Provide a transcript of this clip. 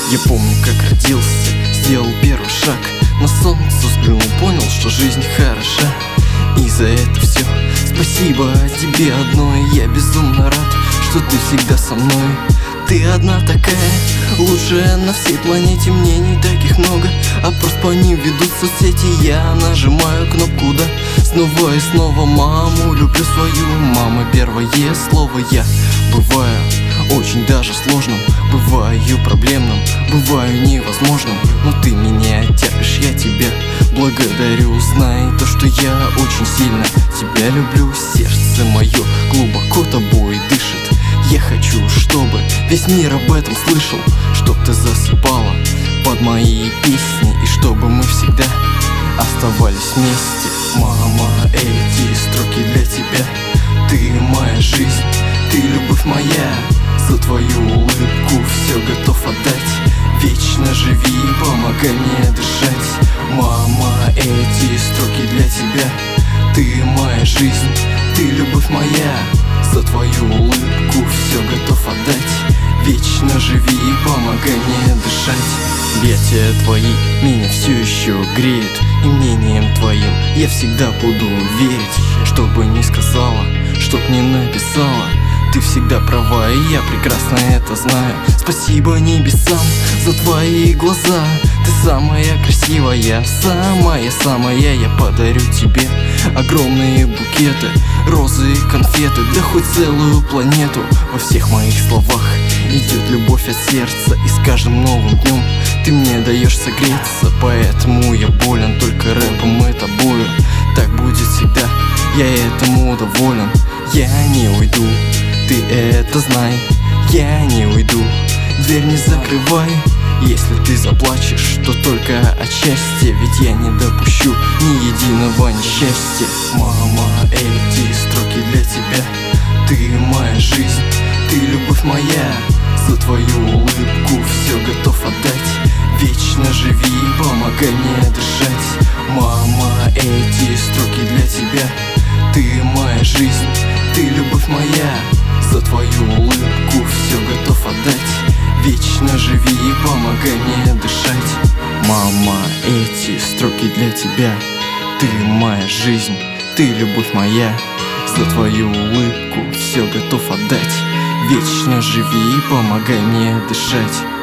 Я помню, как родился, сделал первый шаг, на солнце взглянул, понял, что жизнь хороша. И за это все спасибо тебе одной. Я безумно рад, что ты всегда со мной. Ты одна такая, лучшая на всей планете. Мнений таких много, а просто по ним ведут соцсети. Я нажимаю кнопку «да» снова и снова. Маму люблю свою, мама первое слово. Я бываю очень даже сложным, бываю проблемным, бываю невозможным. Но ты меня терпишь, я тебя благодарю. Знай то, что я очень сильно тебя люблю. Сердце мое глубоко тобой дышит. Я хочу, чтобы весь мир об этом слышал, чтоб ты засыпала под мои песни, и чтобы мы всегда оставались вместе. Мама, эти строки для тебя. Ты моя жизнь, ты любовь моя. За твою улыбку все готов отдать. Вечно живи, помогай мне дышать. Мама, эти строки для тебя. Ты моя жизнь, ты любовь моя. За твою улыбку все готов отдать. Вечно живи, помогай мне дышать. Объятия твои меня все еще греют, и мнением твоим я всегда буду верить. Что бы ни сказала, чтоб не написала, ты всегда права, и я прекрасно это знаю. Спасибо небесам за твои глаза. Ты самая красивая, самая. Я подарю тебе огромные букеты, розы и конфеты, да хоть целую планету. Во всех моих словах идет любовь от сердца, и с каждым новым днем ты мне даешь согреться. Поэтому я болен только рэпом и тобою. Так будет всегда, я этому доволен. Я не уйду, ты это знай, я не уйду. Дверь не закрывай. Если ты заплачешь, то только от счастья, ведь я не допущу ни единого несчастья. Мама, эти строки для тебя. Ты моя жизнь, ты любовь моя. За твою улыбку все готов отдать. Вечно живи, помогай мне дышать. Мама, эти строки для тебя. Ты моя жизнь, ты любовь моя. За твою улыбку все готов отдать. Вечно живи, помогай мне дышать. Мама, эти строки для тебя. Ты моя жизнь, ты любовь моя. За твою улыбку все готов отдать. Вечно живи, помогай мне дышать.